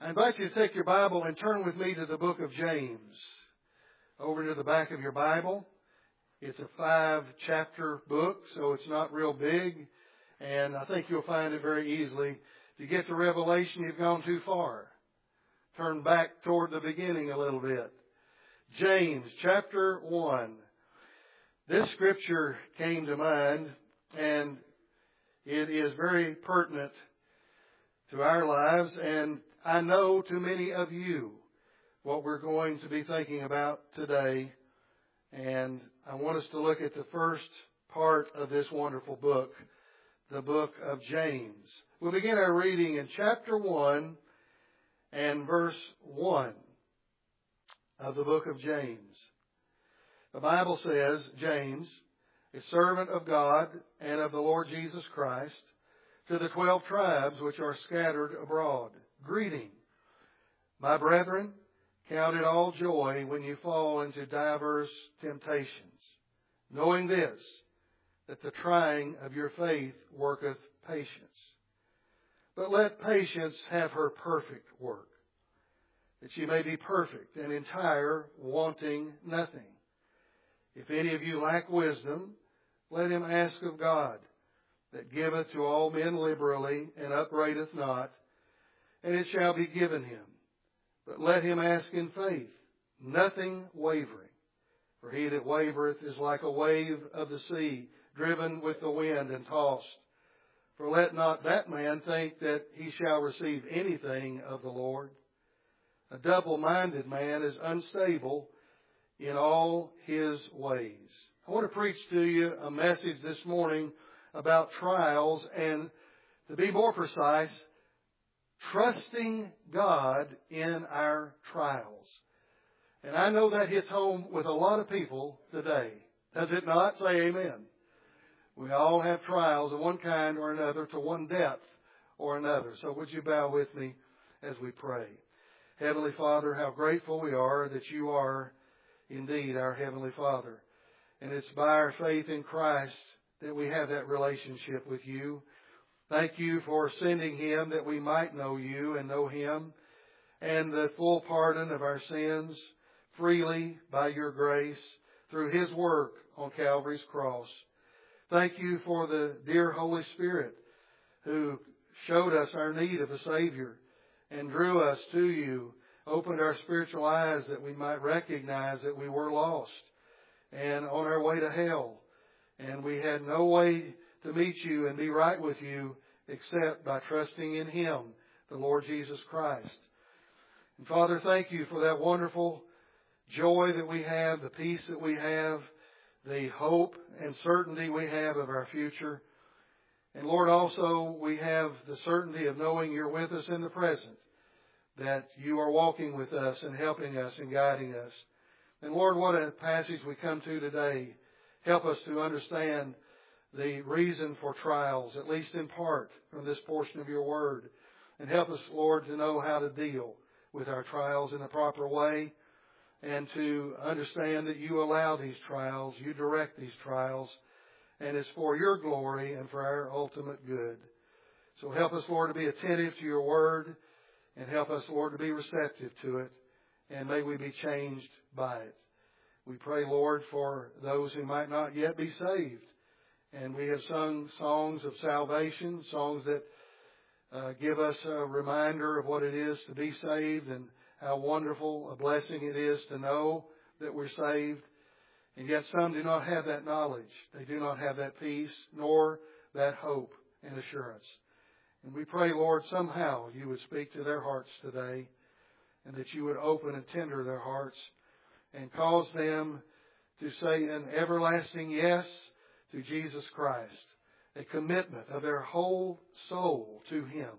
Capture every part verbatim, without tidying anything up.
I invite you to take your Bible and turn with me to the book of James. Over to the back of your Bible. It's a five-chapter book, so it's not real big. And I think you'll find it very easily. If you get to Revelation, you've gone too far. Turn back toward the beginning a little bit. James chapter one. This scripture came to mind, and it is very pertinent to our lives, and I know to many of you what we're going to be thinking about today. And I want us to look at the first part of this wonderful book, the book of James. We'll begin our reading in chapter one and verse one of the book of James. The Bible says, James, a servant of God and of the Lord Jesus Christ, to the twelve tribes which are scattered abroad, greeting. My brethren, count it all joy when you fall into divers temptations, knowing this, that the trying of your faith worketh patience. But let patience have her perfect work, that ye may be perfect and entire, wanting nothing. If any of you lack wisdom, let him ask of God, that giveth to all men liberally, and upbraideth not, and it shall be given him. But let him ask in faith, nothing wavering. For he that wavereth is like a wave of the sea, driven with the wind and tossed. For let not that man think that he shall receive anything of the Lord. A double-minded man is unstable in all his ways. I want to preach to you a message this morning about trials, and to be more precise, trusting God in our trials. And I know that hits home with a lot of people today. Does it not? Say amen. We all have trials of one kind or another, to one depth or another. So would you bow with me as we pray? Heavenly Father, how grateful we are that you are indeed our Heavenly Father. And it's by our faith in Christ that we have that relationship with you. Thank you for sending him that we might know you and know him, and the full pardon of our sins freely by your grace through his work on Calvary's cross. Thank you for the dear Holy Spirit who showed us our need of a Savior and drew us to you, opened our spiritual eyes that we might recognize that we were lost and on our way to hell. And we had no way to meet you and be right with you except by trusting in him, the Lord Jesus Christ. And Father, thank you for that wonderful joy that we have, the peace that we have, the hope and certainty we have of our future. And Lord, also we have the certainty of knowing you're with us in the present, that you are walking with us and helping us and guiding us. And Lord, what a passage we come to today. Help us to understand the reason for trials, at least in part, from this portion of your word. And help us, Lord, to know how to deal with our trials in a proper way, and to understand that you allow these trials, you direct these trials, and it's for your glory and for our ultimate good. So help us, Lord, to be attentive to your word, and help us, Lord, to be receptive to it, and may we be changed by it. We pray, Lord, for those who might not yet be saved. And we have sung songs of salvation, songs that uh, give us a reminder of what it is to be saved and how wonderful a blessing it is to know that we're saved. And yet some do not have that knowledge. They do not have that peace nor that hope and assurance. And we pray, Lord, somehow you would speak to their hearts today, and that you would open and tender their hearts and cause them to say an everlasting yes to Jesus Christ, a commitment of their whole soul to him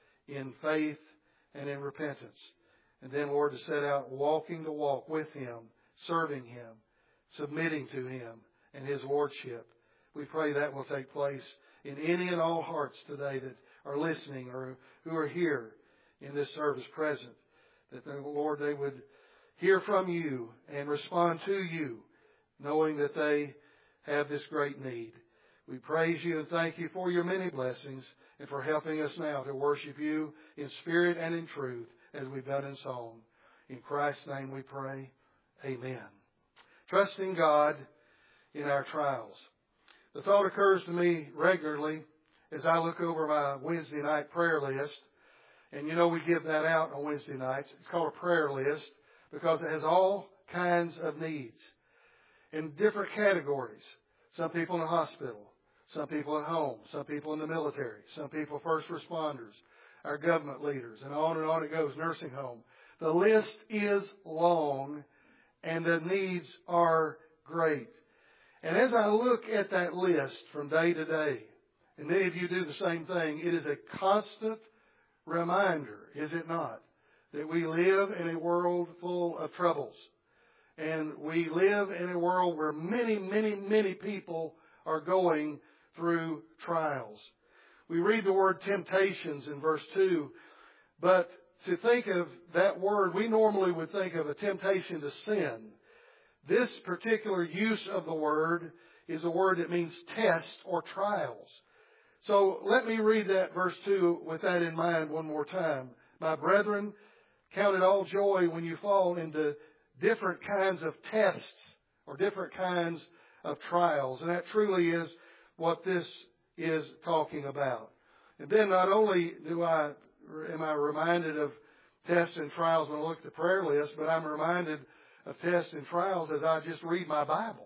in faith and in repentance. And then, Lord, to set out walking the walk with him, serving him, submitting to him and his lordship. We pray that will take place in any and all hearts today that are listening or who are here in this service present, that, the Lord, they would hear from you and respond to you, knowing that they have this great need. We praise you and thank you for your many blessings and for helping us now to worship you in spirit and in truth. as we've done in song. In Christ's name we pray. Amen. Trusting God in our trials. The thought occurs to me regularly as I look over my Wednesday night prayer list. And you know we give that out on Wednesday nights. It's called a prayer list because it has all kinds of needs in different categories. Some people in the hospital, some people at home, some people in the military, some people first responders, our government leaders, and on and on it goes, nursing home. The list is long and the needs are great. And as I look at that list from day to day, and many of you do the same thing, it is a constant reminder, is it not, that we live in a world full of troubles. And we live in a world where many, many, many people are going through trials. We read the word temptations in verse two, but to think of that word, we normally would think of a temptation to sin. This particular use of the word is a word that means test or trials. So let me read that verse two with that in mind one more time. My brethren, count it all joy when you fall into different kinds of tests or different kinds of trials. And that truly is what this is talking about. And then not only do I, am I reminded of tests and trials when I look at the prayer list, but I'm reminded of tests and trials as I just read my Bible.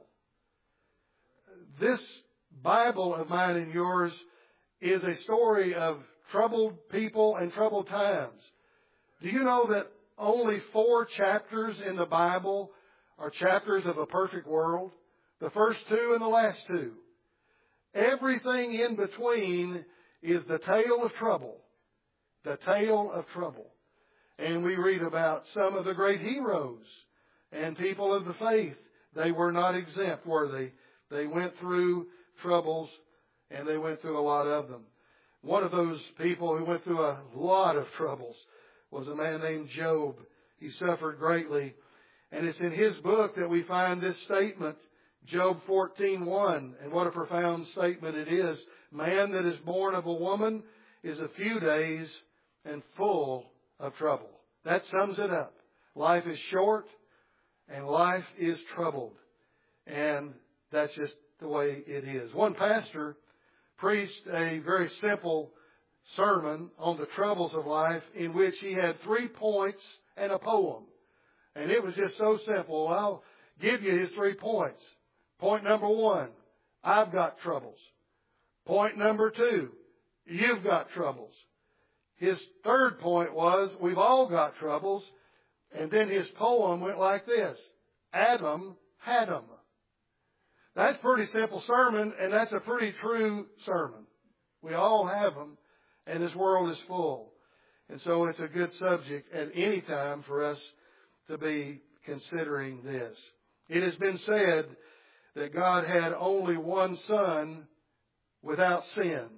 This Bible of mine and yours is a story of troubled people and troubled times. Do you know that only four chapters in the Bible are chapters of a perfect world? The first two and the last two. Everything in between is the tale of trouble. The tale of trouble. And we read about some of the great heroes and people of the faith. They were not exempt, were they? They went through troubles, and they went through a lot of them. One of those people who went through a lot of troubles was a man named Job. He suffered greatly. And it's in his book that we find this statement, Job fourteen one. And what a profound statement it is. Man that is born of a woman is a few days and full of trouble. That sums it up. Life is short and life is troubled. And that's just the way it is. One pastor preached a very simple sermon on the troubles of life in which he had three points and a poem. And it was just so simple. I'll give you his three points. Point number one, I've got troubles. Point number two, you've got troubles. His third point was, we've all got troubles. And then his poem went like this, Adam had 'em. That's a pretty simple sermon, and that's a pretty true sermon. We all have them, and this world is full. And so it's a good subject at any time for us to be considering this. It has been said that God had only one Son without sin.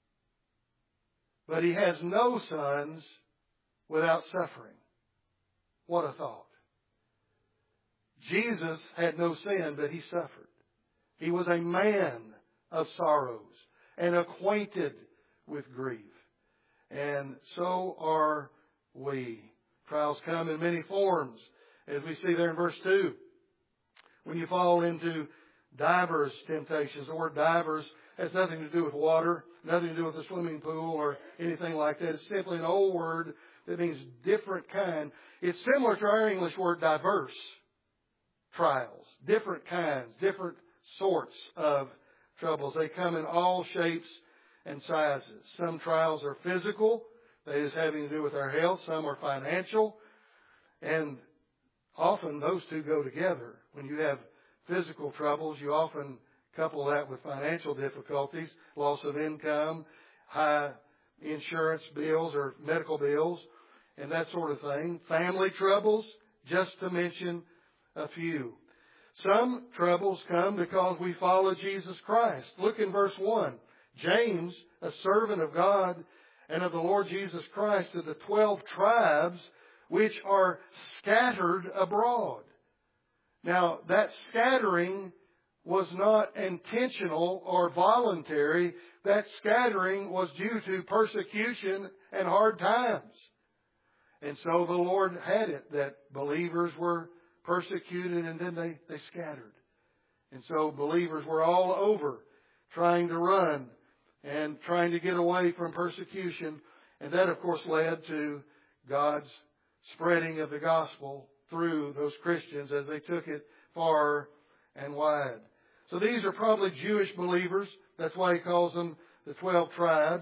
But He has no sons without suffering. What a thought. Jesus had no sin, but He suffered. He was a man of sorrows and acquainted with grief. And so are we. Trials come in many forms, as we see there in verse two. When you fall into divers temptations, the word divers has nothing to do with water, nothing to do with a swimming pool or anything like that. It's simply an old word that means different kind. It's similar to our English word diverse. Trials, different kinds, different sorts of troubles. They come in all shapes and sizes. Some trials are physical, that is having to do with our health. Some are financial, and often those two go together. When you have physical troubles, you often couple that with financial difficulties, loss of income, high insurance bills or medical bills, and that sort of thing. Family troubles, just to mention a few. Some troubles come because we follow Jesus Christ. Look in verse one. James, a servant of God and of the Lord Jesus Christ, to the twelve tribes which are scattered abroad. Now, that scattering was not intentional or voluntary. That scattering was due to persecution and hard times. And so the Lord had it that believers were persecuted and then they, they scattered. And so believers were all over trying to run and trying to get away from persecution. And that, of course, led to God's spreading of the gospel through those Christians as they took it far and wide. So these are probably Jewish believers. That's why he calls them the twelve tribes.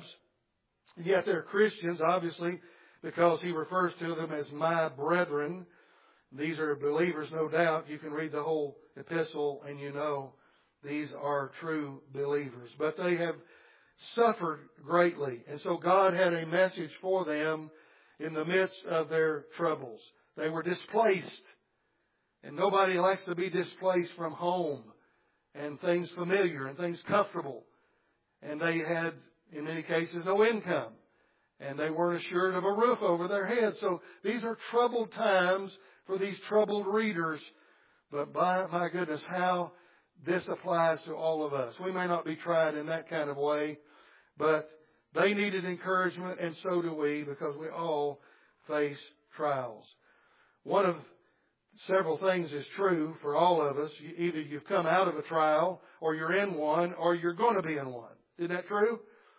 Yet they're Christians, obviously, because he refers to them as my brethren. These are believers, no doubt. You can read the whole epistle and you know these are true believers. But they have suffered greatly. And so God had a message for them in the midst of their troubles. They were displaced. And nobody likes to be displaced from home and things familiar and things comfortable. And they had, in many cases, no income. And they weren't assured of a roof over their heads. So these are troubled times for these troubled readers. But by my goodness, how this applies to all of us. We may not be tried in that kind of way, but they needed encouragement, and so do we, because we all face trials. One of several things is true for all of us. Either you've come out of a trial, or you're in one, or you're going to be in one. Isn't that true?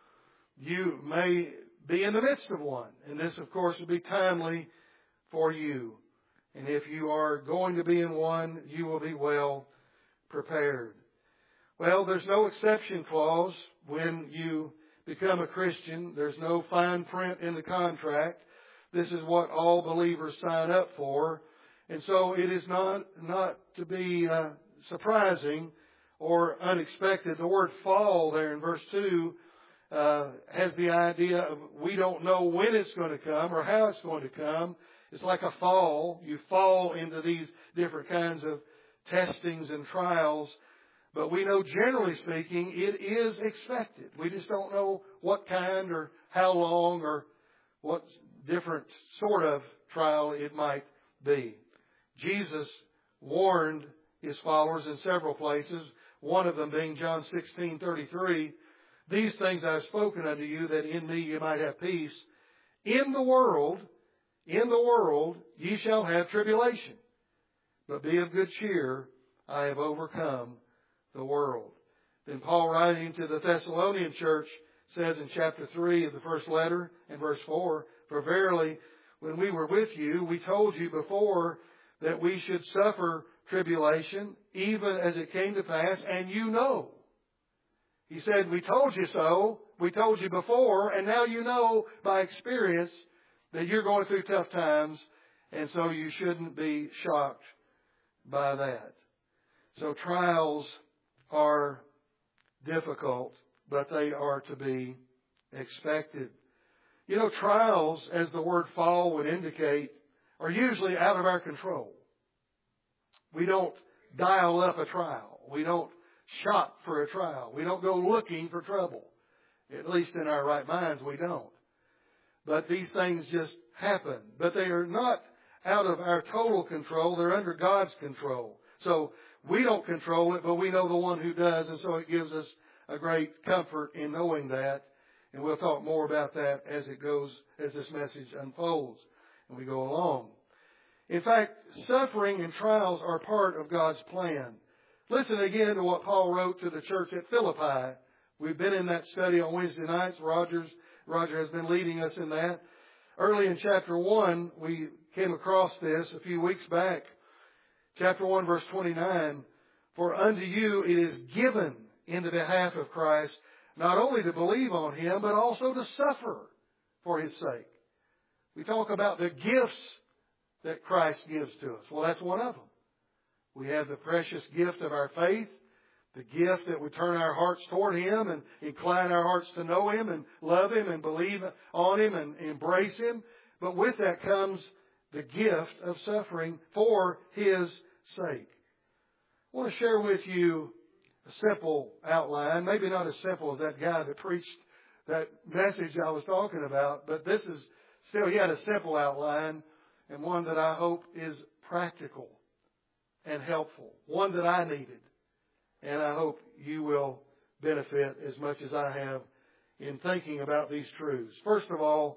You may be in the midst of one. And this, of course, will be timely for you. And if you are going to be in one, you will be well prepared. Well, there's no exception clause when you become a Christian. There's no fine print in the contract. This is what all believers sign up for. And so it is not, not to be uh, surprising or unexpected. The word fall there in verse two uh, has the idea of we don't know when it's going to come or how it's going to come. It's like a fall. You fall into these different kinds of testings and trials. But we know, generally speaking, it is expected. We just don't know what kind or how long or what different sort of trial it might be. Jesus warned his followers in several places, one of them being John sixteen thirty-three, "These things I have spoken unto you, that in me you might have peace. In the world, in the world ye shall have tribulation. But be of good cheer, I have overcome the world." Then Paul, writing to the Thessalonian church, says in chapter three of the first letter, in verse four, "For verily, when we were with you, we told you before that we should suffer tribulation, even as it came to pass, and you know." He said, we told you so, we told you before, and now you know by experience that you're going through tough times, and so you shouldn't be shocked by that. So trials are difficult, but they are to be expected. You know, trials, as the word fall would indicate, are usually out of our control. We don't dial up a trial. We don't shop for a trial. We don't go looking for trouble. At least in our right minds, we don't. But these things just happen. But they are not out of our total control. They're under God's control. So we don't control it, but we know the one who does. And so it gives us a great comfort in knowing that. And we'll talk more about that as it goes, as this message unfolds and we go along. In fact, suffering and trials are part of God's plan. Listen again to what Paul wrote to the church at Philippi. We've been in that study on Wednesday nights. Rogers, Roger has been leading us in that. Early in chapter one, we came across this a few weeks back. Chapter one, verse twenty-nine. "For unto you it is given in the behalf of Christ, not only to believe on him, but also to suffer for his sake." We talk about the gifts that Christ gives to us. Well, that's one of them. We have the precious gift of our faith, the gift that we turn our hearts toward him and incline our hearts to know him and love him and believe on him and embrace him. But with that comes the gift of suffering for his sake. I want to share with you a simple outline, maybe not as simple as that guy that preached that message I was talking about, but this is still, he had a simple outline and one that I hope is practical and helpful, one that I needed. And I hope you will benefit as much as I have in thinking about these truths. First of all,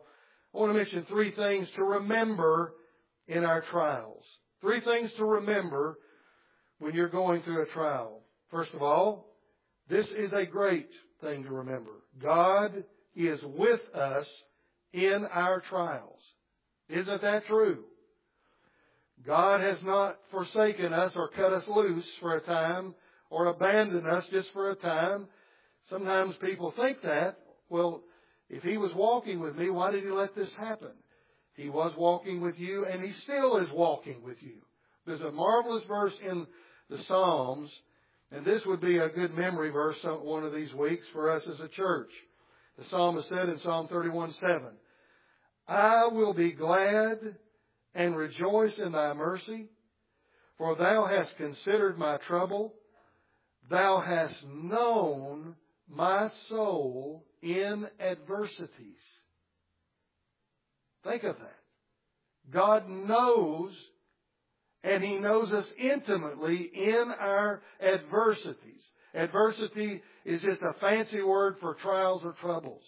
I want to mention three things to remember in our trials. Three things to remember when you're going through a trial. First of all, this is a great thing to remember. God is with us in our trials. Isn't that true? God has not forsaken us or cut us loose for a time or abandoned us just for a time. Sometimes people think that. Well, if He was walking with me, why did He let this happen? He was walking with you, and He still is walking with you. There's a marvelous verse in the Psalms, and this would be a good memory verse one of these weeks for us as a church. The psalmist said in Psalm thirty-one seven, I will be glad and rejoice in Thy mercy, for Thou hast considered my trouble. Thou hast known my soul in adversities. Think of that. God knows, and He knows us intimately in our adversities. Adversity is just a fancy word for trials or troubles.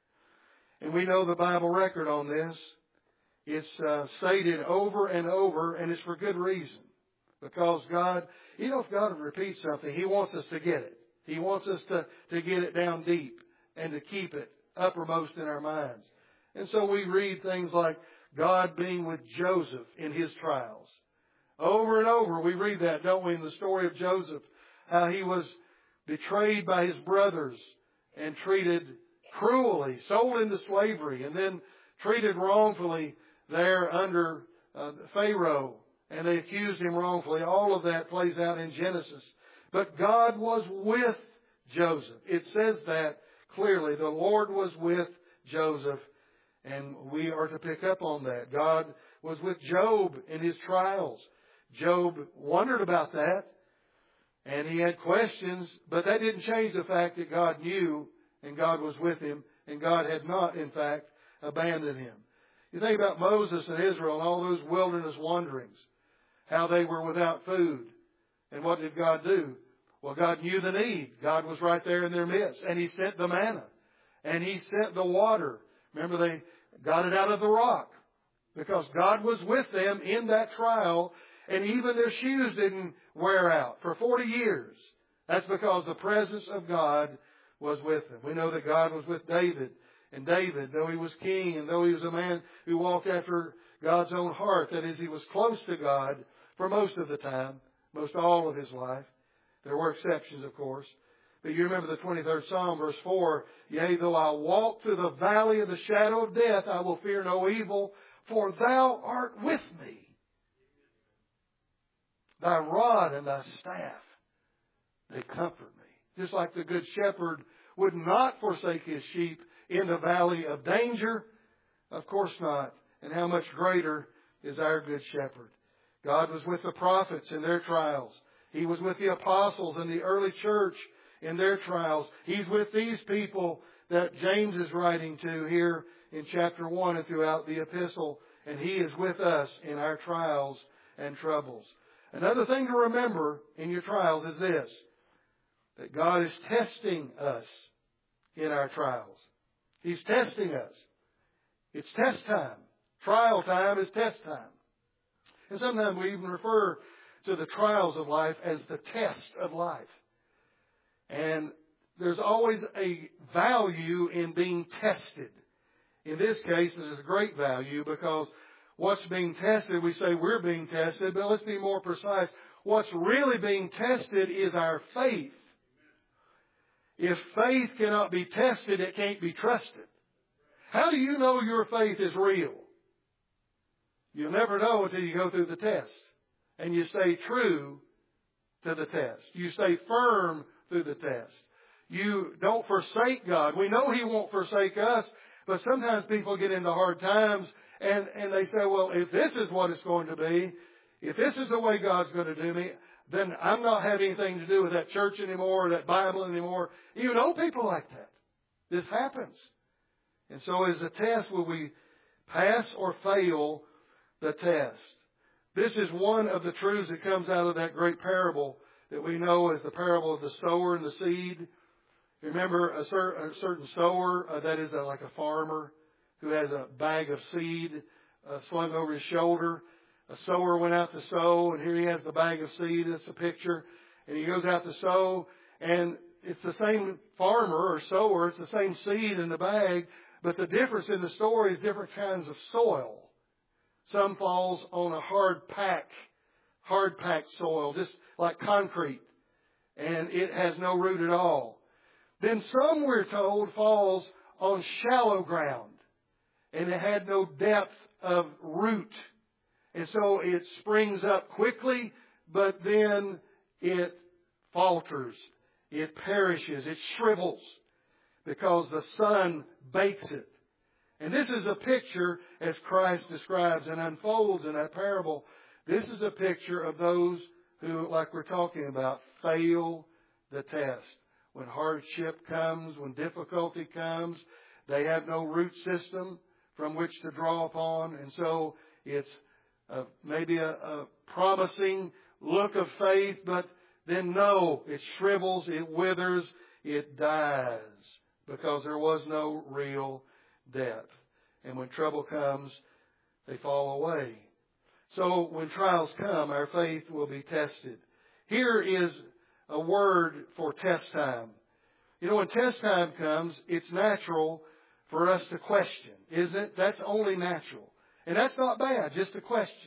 And we know the Bible record on this. It's uh, stated over and over, and it's for good reason. Because God, you know, if God repeats something, He wants us to get it. He wants us to, to get it down deep and to keep it uppermost in our minds. And so we read things like God being with Joseph in his trials. Over and over we read that, don't we, in the story of Joseph, how he was betrayed by his brothers and treated cruelly, sold into slavery, and then treated wrongfully there under uh, Pharaoh, and they accused him wrongfully. All of that plays out in Genesis. But God was with Joseph. It says that clearly. The Lord was with Joseph, and we are to pick up on that. God was with Job in his trials. Job wondered about that, and he had questions, but that didn't change the fact that God knew, and God was with him, and God had not, in fact, abandoned him. You think about Moses and Israel and all those wilderness wanderings, how they were without food. And what did God do? Well, God knew the need. God was right there in their midst. And He sent the manna. And He sent the water. Remember, they got it out of the rock. Because God was with them in that trial. And even their shoes didn't wear out for forty years. That's because the presence of God was with them. We know that God was with David. And David, though he was king, and though he was a man who walked after God's own heart, that is, he was close to God for most of the time, most all of his life. There were exceptions, of course. But you remember the twenty-third Psalm, verse four, Yea, though I walk through the valley of the shadow of death, I will fear no evil, for Thou art with me. Thy rod and Thy staff, they comfort me. Just like the good shepherd would not forsake his sheep in the valley of danger. Of course not. And how much greater is our good shepherd. God was with the prophets in their trials. He was with the apostles in the early church in their trials. He's with these people that James is writing to here in chapter one and throughout the epistle. And He is with us in our trials and troubles. Another thing to remember in your trials is this, that God is testing us in our trials. He's testing us. It's test time. Trial time is test time. And sometimes we even refer to the trials of life as the test of life. And there's always a value in being tested. In this case, there's a great value because what's being tested, we say we're being tested, but let's be more precise. What's really being tested is our faith. If faith cannot be tested, it can't be trusted. How do you know your faith is real? You'll never know until you go through the test. And you stay true to the test. You stay firm through the test. You don't forsake God. We know He won't forsake us, but sometimes people get into hard times and, and they say, well, if this is what it's going to be, if this is the way God's going to do me, then I'm not having anything to do with that church anymore or that Bible anymore. You know people like that. This happens. And so as a test, will we pass or fail the test? This is one of the truths that comes out of that great parable that we know as the parable of the sower and the seed. Remember a, cer- a certain sower, uh, that is a, like a farmer, who has a bag of seed uh, slung over his shoulder. A sower went out to sow, and here he has the bag of seed. That's the picture. And he goes out to sow, and it's the same farmer or sower. It's the same seed in the bag, but the difference in the story is different kinds of soil. Some falls on a hard pack, hard packed soil, just like concrete, and it has no root at all. Then some, we're told, falls on shallow ground, and it had no depth of root. And so it springs up quickly, but then it falters. It perishes. It shrivels because the sun bakes it. And this is a picture, as Christ describes and unfolds in that parable, this is a picture of those who, like we're talking about, fail the test. When hardship comes, when difficulty comes, they have no root system from which to draw upon. And so it's uh, maybe a, a promising look of faith, but then no, it shrivels, it withers, it dies because there was no real depth. And when trouble comes, they fall away. So when trials come, our faith will be tested. Here is a word for test time. You know, when test time comes, it's natural for us to question, isn't it? That's only natural. And that's not bad, just a question.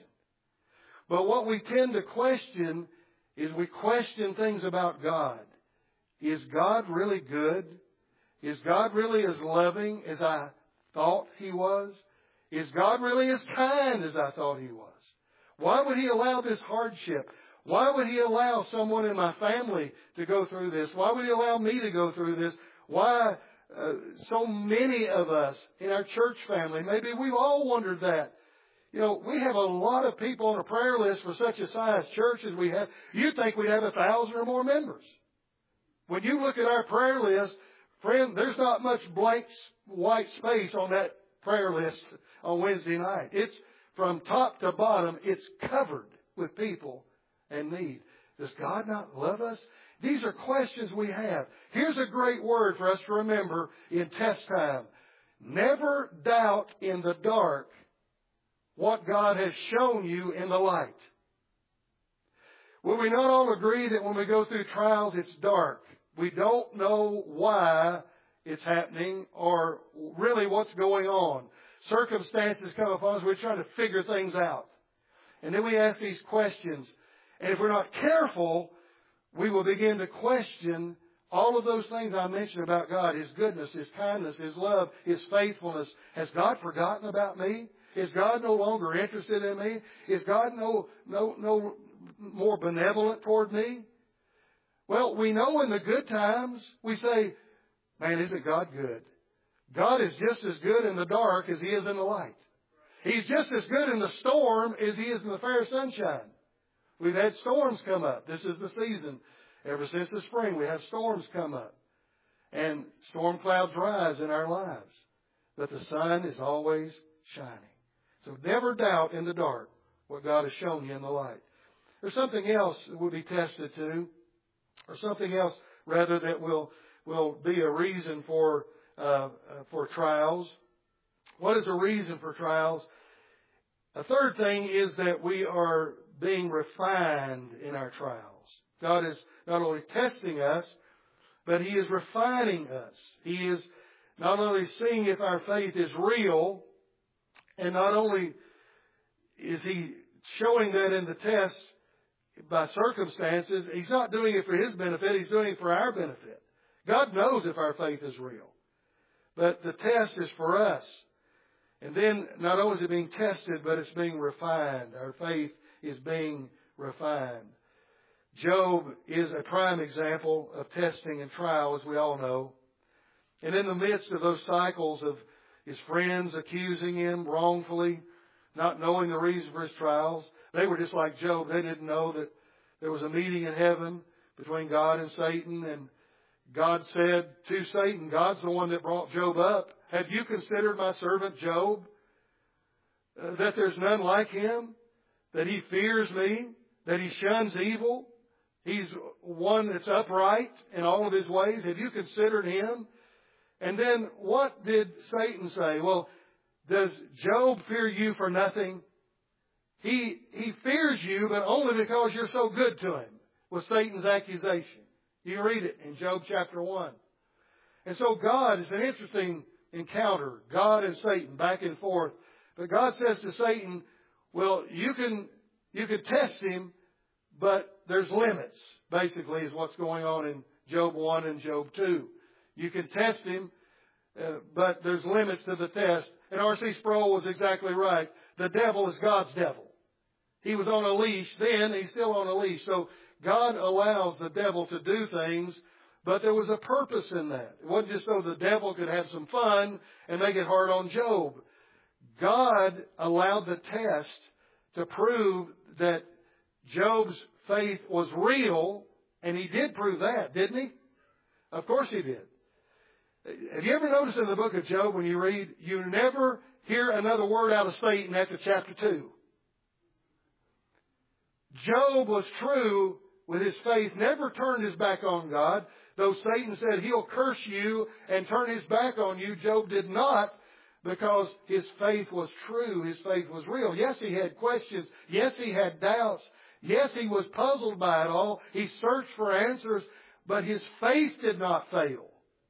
But what we tend to question is we question things about God. Is God really good? Is God really as loving as I thought He was? Is God really as kind as I thought He was? Why would He allow this hardship? Why would He allow someone in my family to go through this? Why would He allow me to go through this? Why uh, so many of us in our church family, maybe we've all wondered that. You know, we have a lot of people on a prayer list for such a size church as we have. You'd think we'd have a thousand or more members. When you look at our prayer list, friend, there's not much blank white space on that prayer list on Wednesday night. It's from top to bottom, it's covered with people and need. Does God not love us? These are questions we have. Here's a great word for us to remember in test time. Never doubt in the dark what God has shown you in the light. Will we not all agree that when we go through trials, it's dark? We don't know why it's happening or really what's going on. Circumstances come upon us. We're trying to figure things out. And then we ask these questions. And if we're not careful, we will begin to question all of those things I mentioned about God. His goodness, His kindness, His love, His faithfulness. Has God forgotten about me? Is God no longer interested in me? Is God no, no, no more benevolent toward me? Well, we know in the good times, we say, man, isn't God good? God is just as good in the dark as He is in the light. He's just as good in the storm as He is in the fair sunshine. We've had storms come up. This is the season. Ever since the spring, we have storms come up. And storm clouds rise in our lives. But the sun is always shining. So never doubt in the dark what God has shown you in the light. There's something else that we'll be tested to, or something else, rather, that will, will be a reason for, uh, uh, for trials. What is a reason for trials? A third thing is that we are being refined in our trials. God is not only testing us, but He is refining us. He is not only seeing if our faith is real, and not only is He showing that in the test by circumstances, He's not doing it for His benefit, He's doing it for our benefit. God knows if our faith is real. But the test is for us. And then not only is it being tested, but it's being refined. Our faith is being refined. Job is a prime example of testing and trial, as we all know. And in the midst of those cycles of his friends accusing him wrongfully, not knowing the reason for his trials, they were just like Job. They didn't know that there was a meeting in heaven between God and Satan. And God said to Satan, God's the one that brought Job up. Have you considered my servant Job? Uh, that there's none like him? That he fears me? That he shuns evil? He's one that's upright in all of his ways. Have you considered him? And then what did Satan say? Well, Does Job fear you for nothing? He, he fears you, but only because you're so good to him, was Satan's accusation. You read it in Job chapter one. And so God is an interesting encounter. God and Satan back and forth. But God says to Satan, well, you can, you can test him, but there's limits, basically, is what's going on in Job one and Job two. You can test him, uh, but there's limits to the test. And R C Sproul was exactly right. The devil is God's devil. He was on a leash then, he's still on a leash. So God allows the devil to do things, but there was a purpose in that. It wasn't just so the devil could have some fun and make it hard on Job. God allowed the test to prove that Job's faith was real, and he did prove that, didn't he? Of course he did. Have you ever noticed in the book of Job when you read, you never hear another word out of Satan after chapter two? Job was true with his faith, never turned his back on God. Though Satan said he'll curse you and turn his back on you, Job did not, because his faith was true. His faith was real. Yes, he had questions. Yes, he had doubts. Yes, he was puzzled by it all. He searched for answers, but his faith did not fail.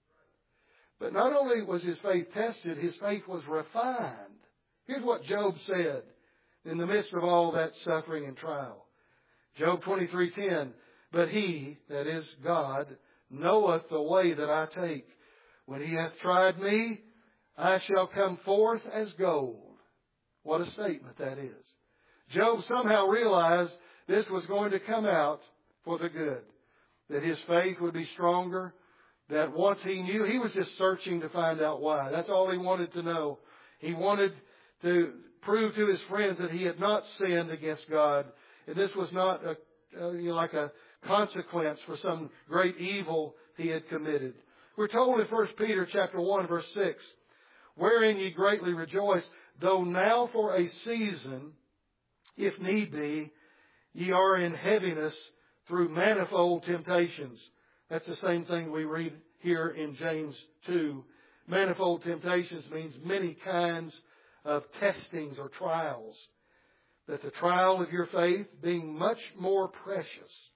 But not only was his faith tested, his faith was refined. Here's what Job said in the midst of all that suffering and trial. Job twenty-three ten, but he, that is God, knoweth the way that I take. When he hath tried me, I shall come forth as gold. What a statement that is. Job somehow realized this was going to come out for the good. That his faith would be stronger. That once he knew, he was just searching to find out why. That's all he wanted to know. He wanted to prove to his friends that he had not sinned against God. And this was not a, uh, you know, like a consequence for some great evil he had committed. We're told in First Peter chapter one, verse six, wherein ye greatly rejoice, though now for a season, if need be, ye are in heaviness through manifold temptations. That's the same thing we read here in James two. Manifold temptations means many kinds of testings or trials. That the trial of your faith, being much more precious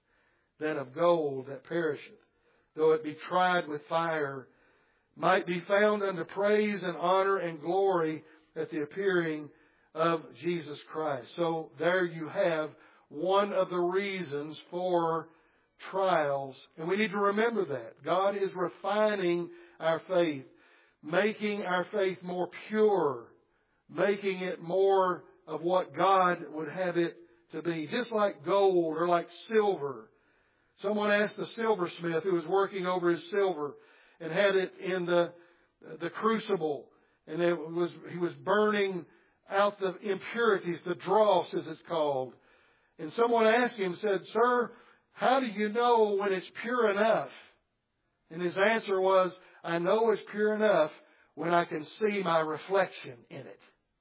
than of gold that perisheth, though it be tried with fire, might be found unto praise and honor and glory at the appearing of Jesus Christ. So there you have one of the reasons for trials. And we need to remember that. God is refining our faith, making our faith more pure, making it more of what God would have it to be. Just like gold or like silver. Someone asked the silversmith who was working over his silver and had it in the, the crucible. And it was, he was burning out the impurities, the dross as it's called. And someone asked him, said, Sir, how do you know when it's pure enough? And his answer was, I know it's pure enough when I can see my reflection in it.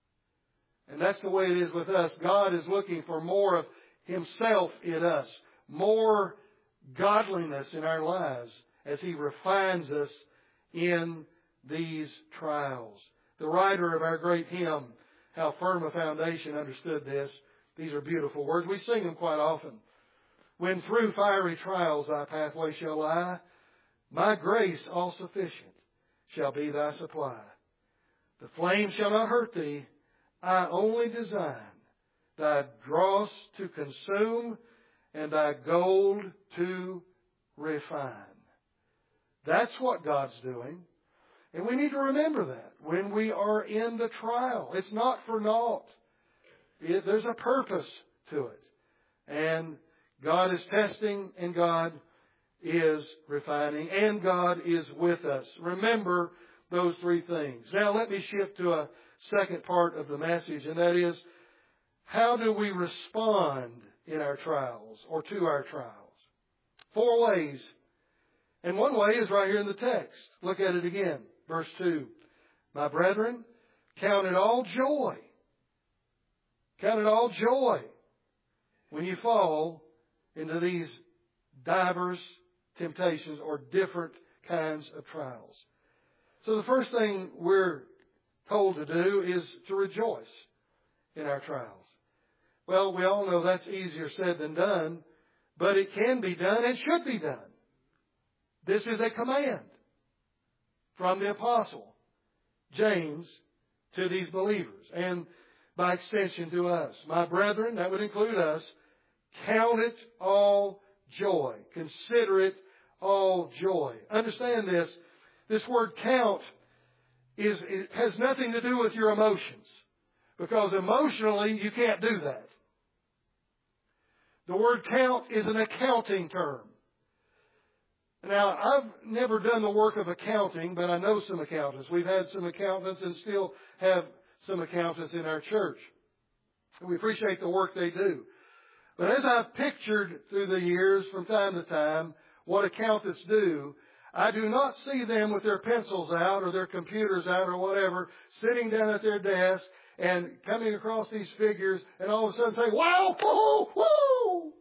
And that's the way it is with us. God is looking for more of Himself in us, more godliness in our lives as He refines us in these trials. The writer of our great hymn, How Firm a Foundation, understood this. These are beautiful words. We sing them quite often. When through fiery trials thy pathway shall lie, my grace all sufficient shall be thy supply. The flame shall not hurt thee, I only design thy dross to consume and thy gold to refine. That's what God's doing. And we need to remember that when we are in the trial. It's not for naught. It, there's a purpose to it. And God is testing and God is refining and God is with us. Remember those three things. Now let me shift to a second part of the message, and that is, how do we respond in our trials or to our trials? Four ways. And one way is right here in the text. Look at it again. Verse two. My brethren, count it all joy. Count it all joy when you fall into these divers temptations or different kinds of trials. So the first thing we're told to do is to rejoice in our trials. Well, we all know that's easier said than done, but it can be done and should be done. This is a command from the apostle James to these believers, and by extension to us. My brethren, that would include us, count it all joy. Consider it all joy. Understand this. This word count is, it has nothing to do with your emotions, because emotionally you can't do that. The word count is an accounting term. Now, I've never done the work of accounting, but I know some accountants. We've had some accountants and still have some accountants in our church. We appreciate the work they do. But as I've pictured through the years from time to time what accountants do, I do not see them with their pencils out or their computers out or whatever, sitting down at their desk and coming across these figures and all of a sudden say, wow, whoo, whoo!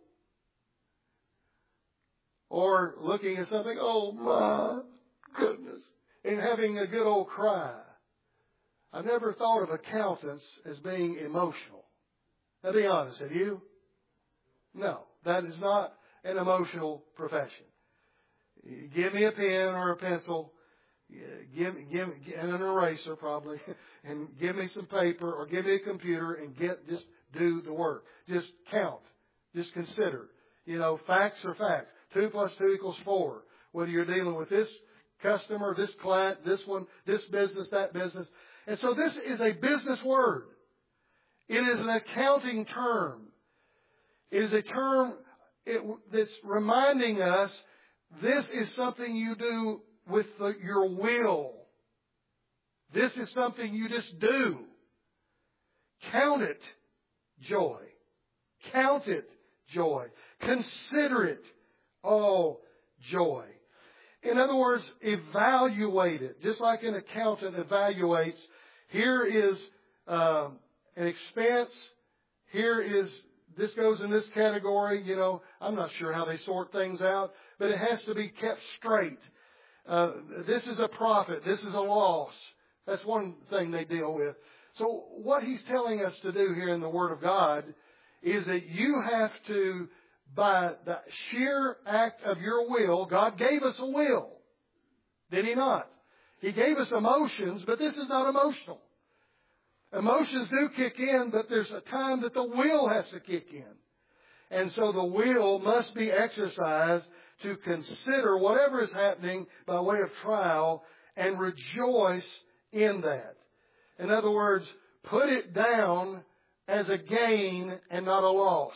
Or looking at something, oh my goodness, and having a good old cry. I've never thought of accountants as being emotional. Now be honest, have you? No, that is not an emotional profession. Give me a pen or a pencil, give, give, and an eraser probably, and give me some paper or give me a computer and get just do the work. Just count. Just consider. You know, facts are facts. Two plus two equals four. Whether you're dealing with this customer, this client, this one, this business, that business. And so this is a business word. It is an accounting term. It is a term it, that's reminding us this is something you do with the, your will. This is something you just do. Count it joy. Count it joy. Consider it all joy. In other words, evaluate it. Just like an accountant evaluates, here is um, an expense. Here is, this goes in this category. You know, I'm not sure how they sort things out, but it has to be kept straight. Uh, this is a profit. This is a loss. That's one thing they deal with. So what he's telling us to do here in the Word of God is that you have to, by the sheer act of your will, God gave us a will. Did He not? He gave us emotions, but this is not emotional. Emotions do kick in, but there's a time that the will has to kick in. And so the will must be exercised to consider whatever is happening by way of trial and rejoice in that. In other words, put it down as a gain and not a loss.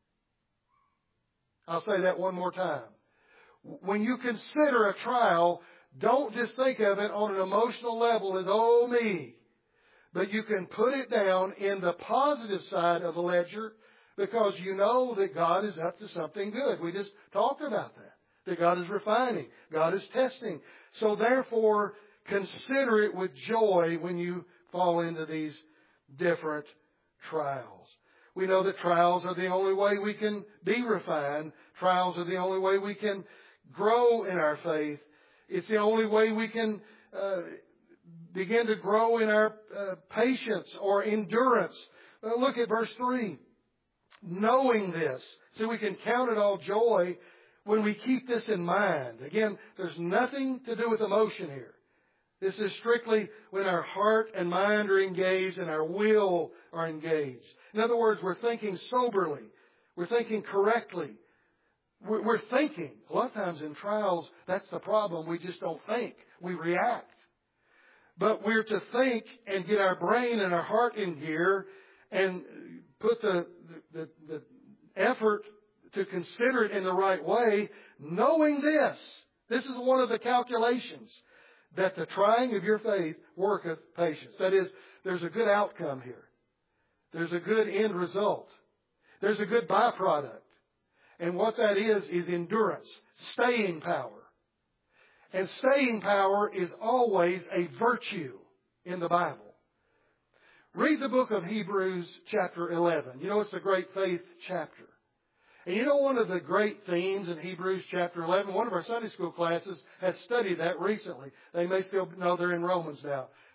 I'll say that one more time. When you consider a trial, don't just think of it on an emotional level as, oh me. But you can put it down in the positive side of the ledger because you know that God is up to something good. We just talked about that. That God is refining. God is testing. So therefore, consider it with joy when you fall into these different trials. We know that trials are the only way we can be refined. Trials are the only way we can grow in our faith. It's the only way we can uh, begin to grow in our uh, patience or endurance. Uh, look at verse three. Knowing this. So we can count it all joy when we keep this in mind. Again, there's nothing to do with emotion here. This is strictly when our heart and mind are engaged and our will are engaged. In other words, we're thinking soberly. We're thinking correctly. We're, we're thinking. A lot of times in trials, that's the problem. We just don't think. We react. But we're to think and get our brain and our heart in gear and put the, the, the, the effort to consider it in the right way, knowing this. This is one of the calculations. That the trying of your faith worketh patience. That is, there's a good outcome here. There's a good end result. There's a good byproduct. And what that is, is endurance, staying power. And staying power is always a virtue in the Bible. Read the book of Hebrews chapter eleven. You know, it's a great faith chapter. And you know one of the great themes in Hebrews chapter eleven, one of our Sunday school classes has studied that recently. They may still know they're in Romans now.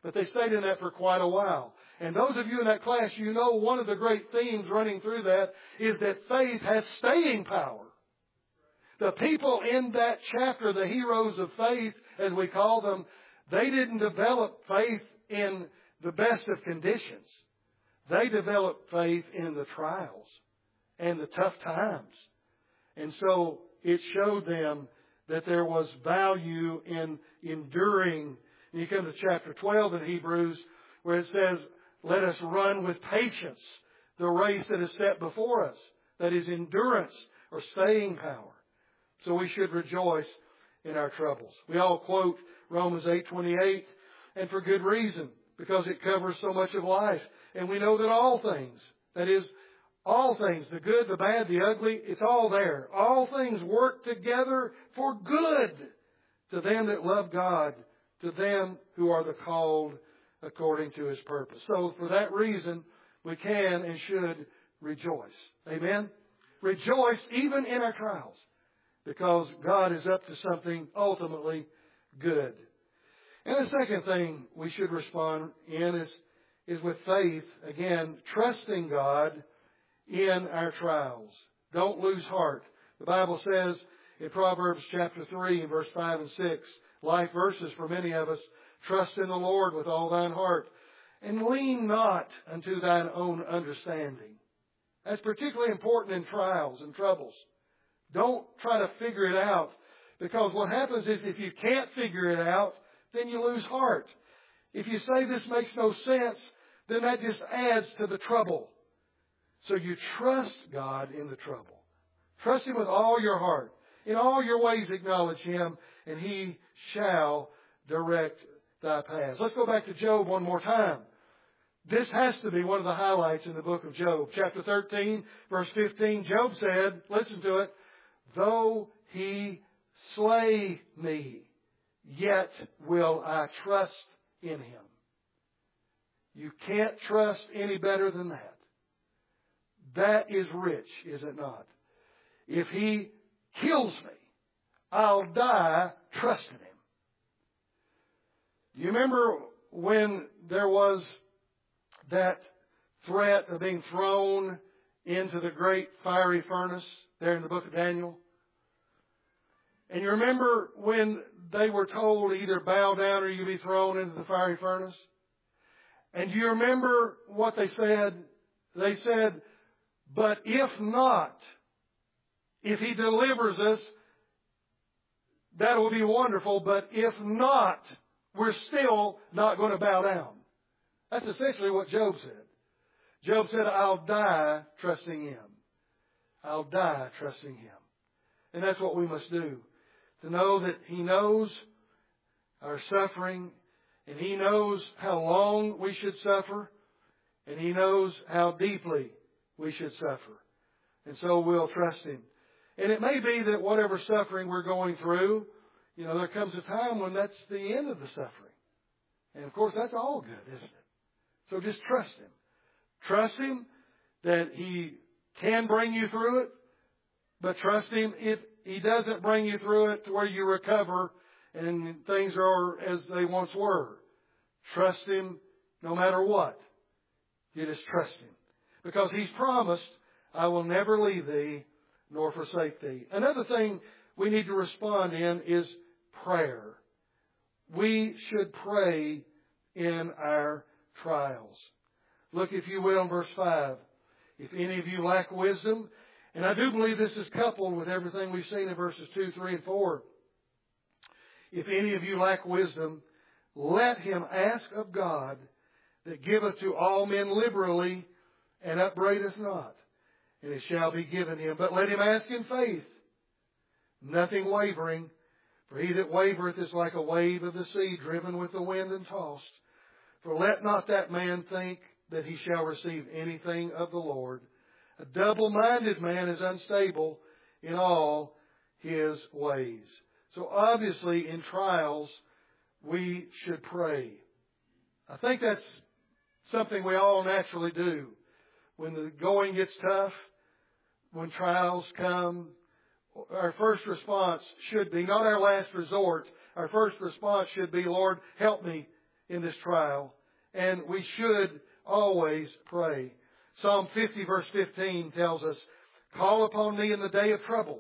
But they stayed in that for quite a while. And those of you in that class, you know one of the great themes running through that is that faith has staying power. The people in that chapter, the heroes of faith, as we call them, they didn't develop faith in the best of conditions. They developed faith in the trials and the tough times. And so it showed them that there was value in enduring. And you come to chapter twelve in Hebrews where it says, let us run with patience the race that is set before us. That is endurance or staying power. So we should rejoice in our troubles. We all quote Romans eight twenty-eight, and for good reason, because it covers so much of life. And we know that all things, that is, all things, the good, the bad, the ugly, it's all there. All things work together for good to them that love God, to them who are the called according to His purpose. So for that reason, we can and should rejoice. Amen? Rejoice even in our trials, because God is up to something ultimately good. And the second thing we should respond in is, is with faith, again, trusting God in our trials. Don't lose heart. The Bible says in Proverbs chapter three, verse five and six, life verses for many of us, trust in the Lord with all thine heart, and lean not unto thine own understanding. That's particularly important in trials and troubles. Don't try to figure it out, because what happens is if you can't figure it out, then you lose heart. If you say this makes no sense, then that just adds to the trouble. So you trust God in the trouble. Trust Him with all your heart. In all your ways acknowledge Him, and He shall direct thy paths. Let's go back to Job one more time. This has to be one of the highlights in the book of Job. Chapter thirteen, verse fifteen, Job said, listen to it, though He slay me, yet will I trust in Him. You can't trust any better than that. That is rich, is it not? If He kills me, I'll die trusting Him. Do you remember when there was that threat of being thrown into the great fiery furnace there in the book of Daniel? And you remember when they were told either bow down or you'll be thrown into the fiery furnace? And do you remember what they said? They said, but if not, if He delivers us, that will be wonderful. But if not, we're still not going to bow down. That's essentially what Job said. Job said, I'll die trusting Him. I'll die trusting Him. And that's what we must do. To know that He knows our suffering, and He knows how long we should suffer, and He knows how deeply we should suffer. And so we'll trust Him. And it may be that whatever suffering we're going through, you know, there comes a time when that's the end of the suffering. And of course, that's all good, isn't it? So just trust Him. Trust Him that He can bring you through it, but trust Him if He doesn't bring you through it to where you recover and things are as they once were. Trust Him no matter what. You just trust Him. Because He's promised, I will never leave thee nor forsake thee. Another thing we need to respond in is prayer. We should pray in our trials. Look, if you will, in verse five. If any of you lack wisdom, and I do believe this is coupled with everything we've seen in verses two, three, and four. If any of you lack wisdom, let him ask of God, that giveth to all men liberally, and upbraideth not, and it shall be given him. But let him ask in faith, nothing wavering. For he that wavereth is like a wave of the sea, driven with the wind and tossed. For let not that man think that he shall receive anything of the Lord. A double-minded man is unstable in all his ways. So obviously in trials, we should pray. I think that's something we all naturally do. When the going gets tough, when trials come, our first response should be, not our last resort, our first response should be, Lord, help me in this trial, and we should always pray. Psalm fifty verse fifteen tells us, call upon me in the day of trouble.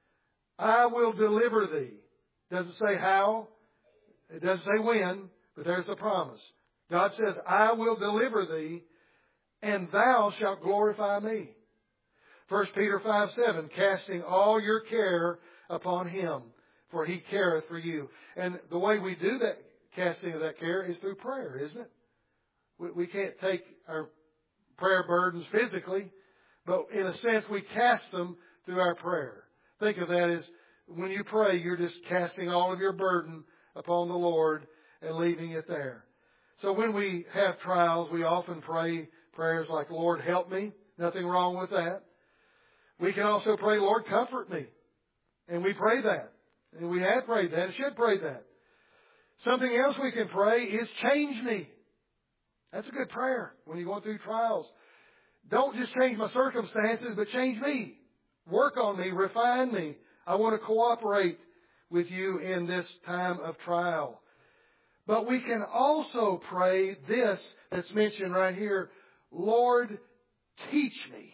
I will deliver thee. Doesn't say how. It doesn't say when, but there's the promise. God says, I will deliver thee, and thou shalt glorify me. First Peter five seven, casting all your care upon him, for he careth for you. And the way we do that casting of that care is through prayer, isn't it? We, we can't take our prayer burdens physically, but in a sense we cast them through our prayer. Think of that as when you pray, you're just casting all of your burden upon the Lord and leaving it there. So when we have trials, we often pray prayers like, Lord, help me. Nothing wrong with that. We can also pray, Lord, comfort me. And we pray that. And we have prayed that and should pray that. Something else we can pray is change me. That's a good prayer when you're going through trials. Don't just change my circumstances, but change me. Work on me, refine me. I want to cooperate with you in this time of trial. But we can also pray this that's mentioned right here. Lord, teach me.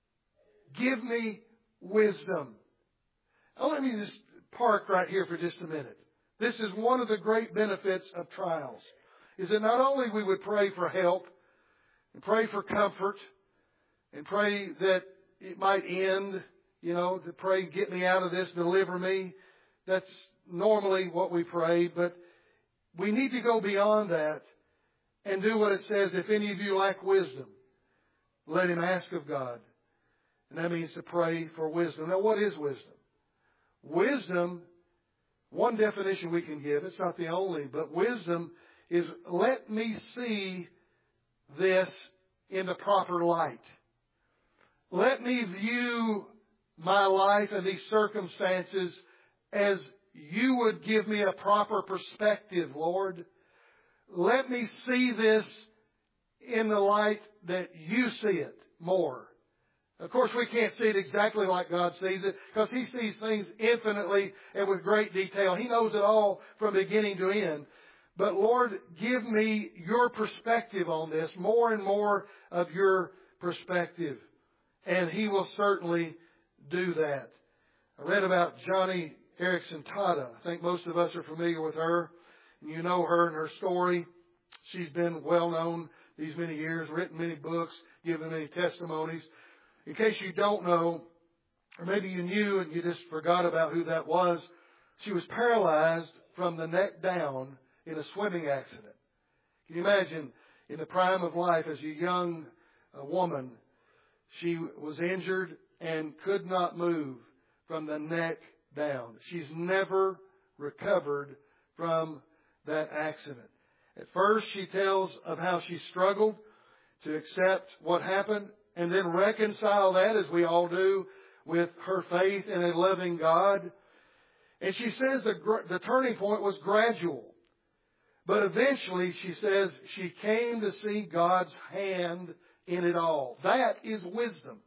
Give me wisdom. Now let me just park right here for just a minute. This is one of the great benefits of trials. Is that not only we would pray for help and pray for comfort and pray that it might end, you know, to pray, get me out of this, deliver me. That's normally what we pray, but we need to go beyond that and do what it says, if any of you lack wisdom, let him ask of God. And that means to pray for wisdom. Now, what is wisdom? Wisdom, one definition we can give, it's not the only, but wisdom is let me see this in the proper light. Let me view my life and these circumstances as you would give me a proper perspective, Lord. Let me see this in the light that you see it more. Of course, we can't see it exactly like God sees it, because He sees things infinitely and with great detail. He knows it all from beginning to end. But Lord, give me your perspective on this, more and more of your perspective. And He will certainly do that. I read about Joni Eareckson Tada. I think most of us are familiar with her. And you know her and her story. She's been well known these many years, written many books, given many testimonies. In case you don't know, or maybe you knew and you just forgot about who that was, she was paralyzed from the neck down in a swimming accident. Can you imagine, in the prime of life as a young uh, woman, she was injured and could not move from the neck down. She's never recovered from that accident. At first, she tells of how she struggled to accept what happened and then reconcile that, as we all do, with her faith in a loving God. And she says the, the turning point was gradual. But eventually, she says, she came to see God's hand in it all. That is wisdom.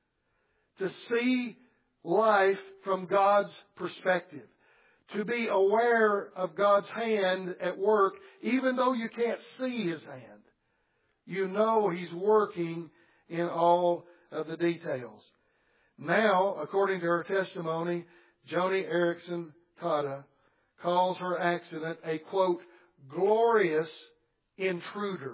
To see life from God's perspective. To be aware of God's hand at work, even though you can't see His hand. You know He's working in all of the details. Now, according to her testimony, Joni Eareckson Tada calls her accident a, quote, glorious intruder,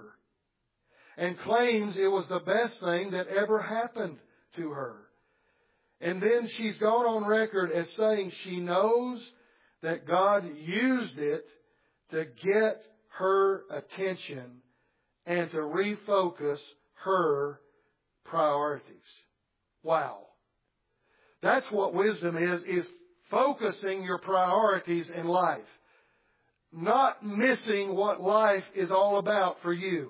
and claims it was the best thing that ever happened to her. And then she's gone on record as saying she knows that God used it to get her attention and to refocus her priorities. Wow. That's what wisdom is, is focusing your priorities in life. Not missing what life is all about for you.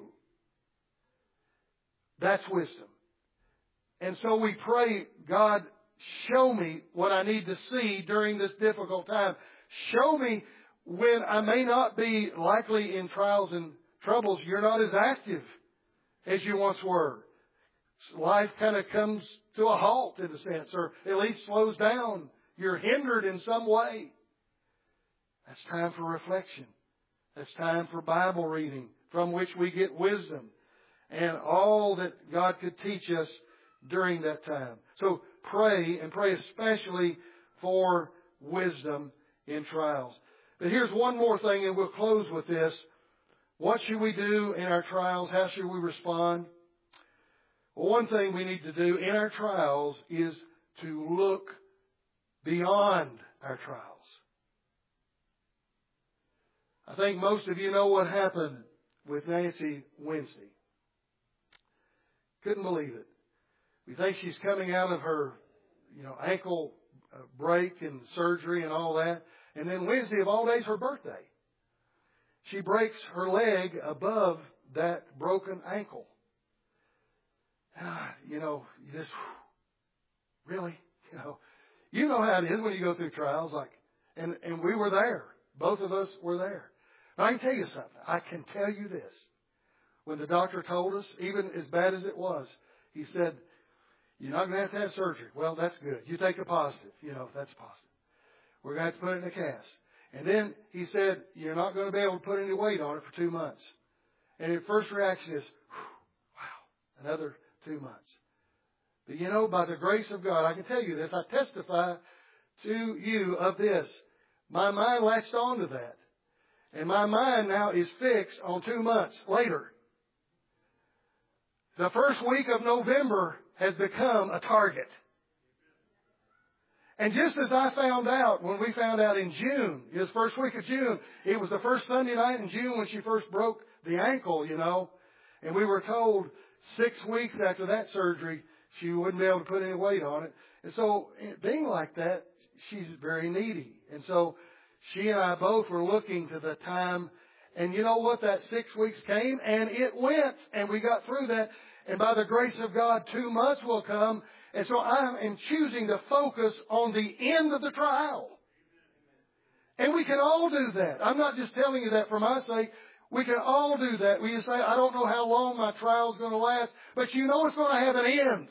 That's wisdom. And so we pray, God, show me what I need to see during this difficult time. Show me when I may not be likely in trials and troubles. You're not as active as you once were. Life kind of comes to a halt in a sense, or at least slows down. You're hindered in some way. That's time for reflection. That's time for Bible reading, from which we get wisdom and all that God could teach us during that time. So pray, and pray especially for wisdom in trials. But here's one more thing, and we'll close with this. What should we do in our trials? How should we respond? Well, one thing we need to do in our trials is to look beyond our trials. I think most of you know what happened with Nancy Wednesday. Couldn't believe it. We think she's coming out of her, you know, ankle break and surgery and all that. And then Wednesday of all days, her birthday. She breaks her leg above that broken ankle. And I, you know, you just, really, you know, you know how it is when you go through trials. Like, and, and we were there. Both of us were there. But I can tell you something. I can tell you this. When the doctor told us, even as bad as it was, he said, you're not going to have to have surgery. Well, that's good. You take a positive. You know, that's positive. We're going to have to put it in a cast. And then he said, you're not going to be able to put any weight on it for two months. And your first reaction is, wow, another two months. But you know, by the grace of God, I can tell you this. I testify to you of this. My mind latched on to that. And my mind now is fixed on two months later. The first week of November has become a target. And just as I found out, when we found out in June, it was the first week of June, it was the first Sunday night in June when she first broke the ankle, you know. And we were told six weeks after that surgery, she wouldn't be able to put any weight on it. And so, being like that, she's very needy. And so, she and I both were looking to the time. And you know what? That six weeks came, and it went. And we got through that. And by the grace of God, two months will come. And so I am choosing to focus on the end of the trial. And we can all do that. I'm not just telling you that for my sake. We can all do that. We just say, I don't know how long my trial is going to last, but you know it's going to have an end.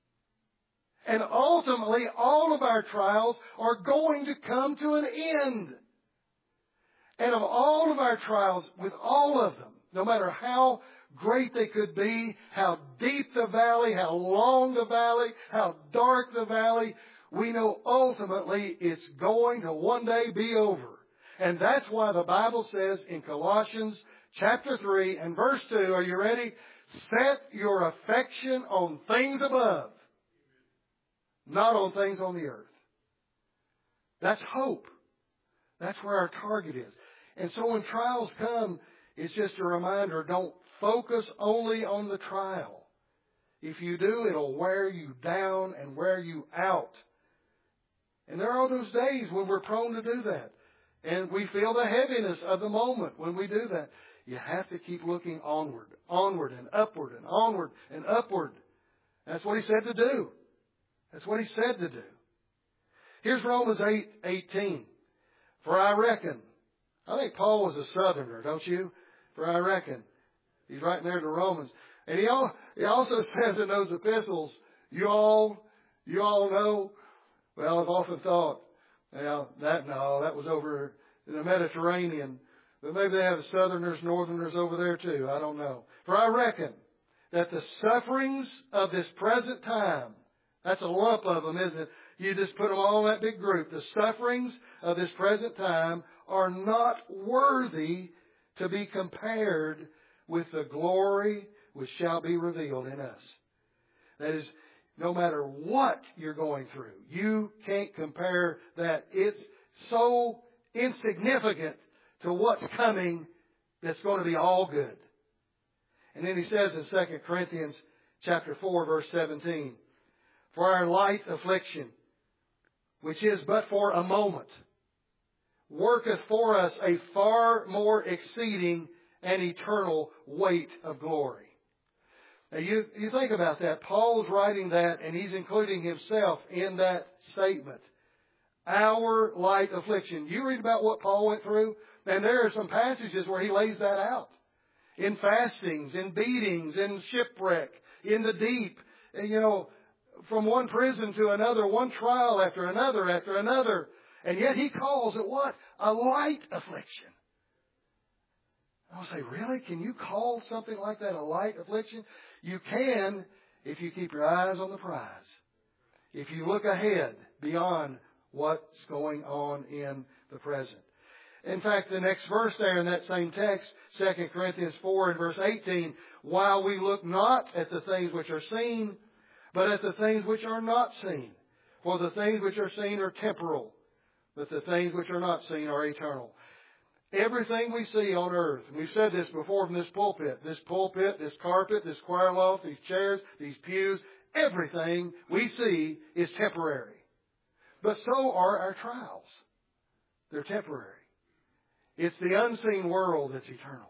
And ultimately, all of our trials are going to come to an end. And of all of our trials, with all of them, no matter how great they could be, how deep the valley, how long the valley, how dark the valley, we know ultimately it's going to one day be over. And that's why the Bible says in Colossians chapter three and verse two, are you ready? Set your affection on things above, not on things on the earth. That's hope. That's where our target is. And so when trials come, it's just a reminder, don't focus only on the trial. If you do, it'll wear you down and wear you out. And there are those days when we're prone to do that. And we feel the heaviness of the moment when we do that. You have to keep looking onward, onward and upward and onward and upward. That's what he said to do. That's what he said to do. Here's Romans eight eighteen. For I reckon, I think Paul was a southerner, don't you? For I reckon. He's writing there to Romans. And he, all, he also says in those epistles, you all, you all know, well, I've often thought, well, that, no, that was over in the Mediterranean. But maybe they have southerners, northerners over there too. I don't know. For I reckon that the sufferings of this present time, that's a lump of them, isn't it? You just put them all in that big group. The sufferings of this present time are not worthy to be compared with the glory which shall be revealed in us. That is, no matter what you're going through, you can't compare that. It's so insignificant to what's coming that's going to be all good. And then he says in Second Corinthians chapter four, verse seventeen, for our light affliction, which is but for a moment, worketh for us a far more exceeding and eternal weight of glory. Now you, you think about that. Paul's writing that and he's including himself in that statement. Our light affliction. You read about what Paul went through, and there are some passages where he lays that out. In fastings, in beatings, in shipwreck, in the deep, you know, from one prison to another, one trial after another after another. And yet he calls it what? A light affliction. I'll say, really? Can you call something like that a light affliction? You can if you keep your eyes on the prize. If you look ahead beyond what's going on in the present. In fact, the next verse there in that same text, Second Corinthians four and verse eighteen, while we look not at the things which are seen, but at the things which are not seen. For the things which are seen are temporal, but the things which are not seen are eternal. Everything we see on earth, and we've said this before from this pulpit, this pulpit, this carpet, this choir loft, these chairs, these pews, everything we see is temporary. But so are our trials. They're temporary. It's the unseen world that's eternal.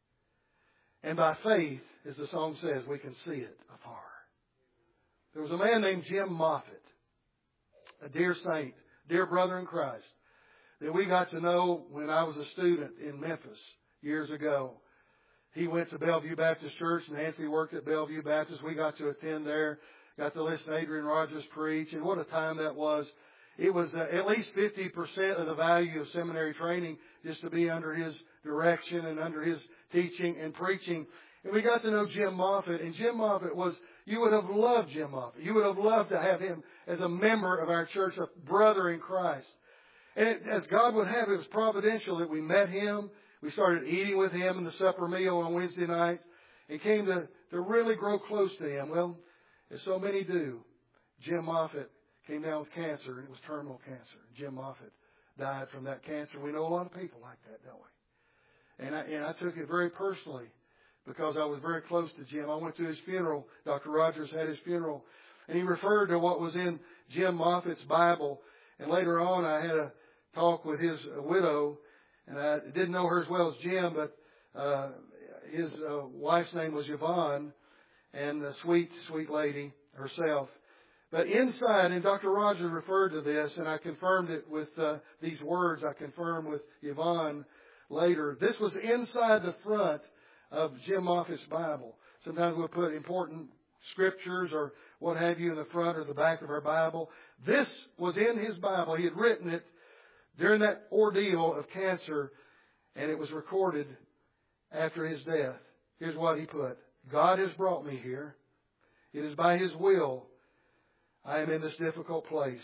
And by faith, as the song says, we can see it afar. There was a man named Jim Moffitt, a dear saint, dear brother in Christ, that we got to know when I was a student in Memphis years ago. He went to Bellevue Baptist Church. Nancy worked at Bellevue Baptist. We got to attend there, got to listen to Adrian Rogers preach, and what a time that was. It was uh, at least fifty percent of the value of seminary training just to be under his direction and under his teaching and preaching. And we got to know Jim Moffitt. And Jim Moffitt was, you would have loved Jim Moffitt. You would have loved to have him as a member of our church, a brother in Christ. And it, as God would have it, it was providential that we met him. We started eating with him in the supper meal on Wednesday nights and came to, to really grow close to him. Well, as so many do, Jim Moffitt came down with cancer, and it was terminal cancer. Jim Moffitt died from that cancer. We know a lot of people like that, don't we? And I, and I took it very personally because I was very close to Jim. I went to his funeral. Doctor Rogers had his funeral, and he referred to what was in Jim Moffitt's Bible. And later on, I had a talk with his widow, and I didn't know her as well as Jim, but uh, his uh, wife's name was Yvonne, and a sweet, sweet lady herself. But inside, and Doctor Rogers referred to this, and I confirmed it with uh, these words. I confirmed with Yvonne later. This was inside the front of Jim Moffitt's Bible. Sometimes we'll put important scriptures or what have you in the front or the back of our Bible. This was in his Bible. He had written it during that ordeal of cancer, and it was recorded after his death. Here's what he put. God has brought me here. It is by His will I am in this difficult place.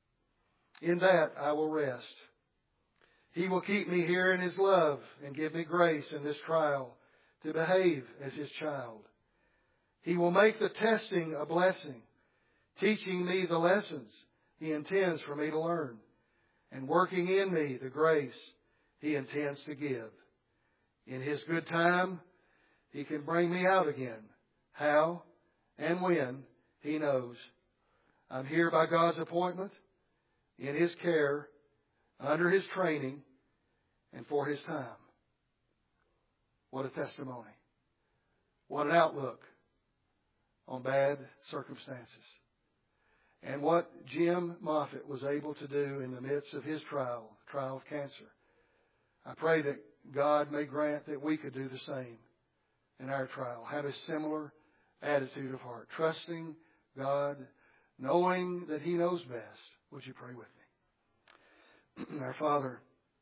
In that I will rest. He will keep me here in His love and give me grace in this trial to behave as His child. He will make the testing a blessing, teaching me the lessons He intends for me to learn, and working in me the grace He intends to give. In His good time, He can bring me out again. How and when, He knows. I'm here by God's appointment, in His care, under His training, and for His time. What a testimony. What an outlook on bad circumstances. And what Jim Moffitt was able to do in the midst of his trial, trial of cancer. I pray that God may grant that we could do the same in our trial. Have a similar attitude of heart. Trusting God, knowing that He knows best. Would you pray with me? Our Father,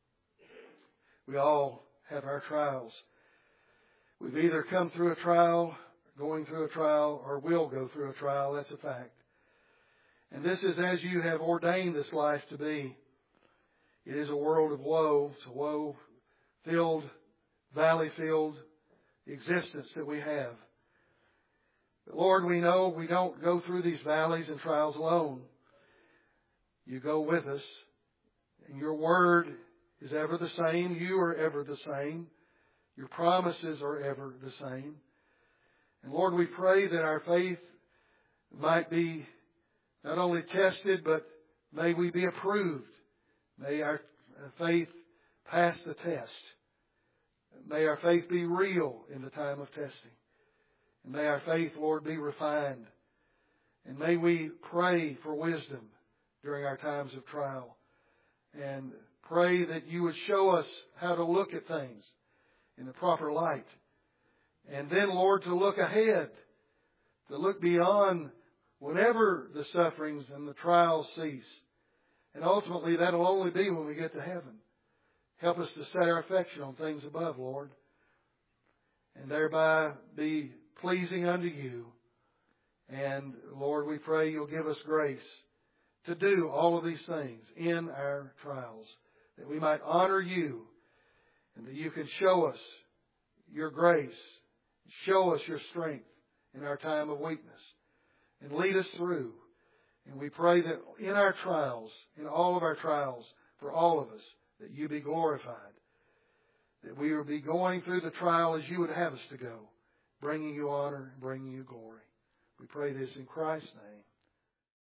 we all have our trials. We've either come through a trial, going through a trial, or will go through a trial. That's a fact. And this is as You have ordained this life to be. It is a world of woe. It's a woe-filled, valley-filled existence that we have. But Lord, we know we don't go through these valleys and trials alone. You go with us. And Your word is ever the same. You are ever the same. Your promises are ever the same. And Lord, we pray that our faith might be not only tested, but may we be approved. May our faith pass the test. May our faith be real in the time of testing. And may our faith, Lord, be refined. And may we pray for wisdom during our times of trial. And pray that You would show us how to look at things in the proper light. And then, Lord, to look ahead, to look beyond whenever the sufferings and the trials cease. And ultimately, that'll only be when we get to heaven. Help us to set our affection on things above, Lord. and thereby be pleasing unto you. And Lord, we pray you'll give us grace to do all of these things in our trials, that we might honor you and that you can show us your grace, show us your strength in our time of weakness, and lead us through. And we pray that in our trials, in all of our trials, for all of us, that you be glorified, that we will be going through the trial as you would have us to go, bringing you honor and bringing you glory. We pray this in Christ's name.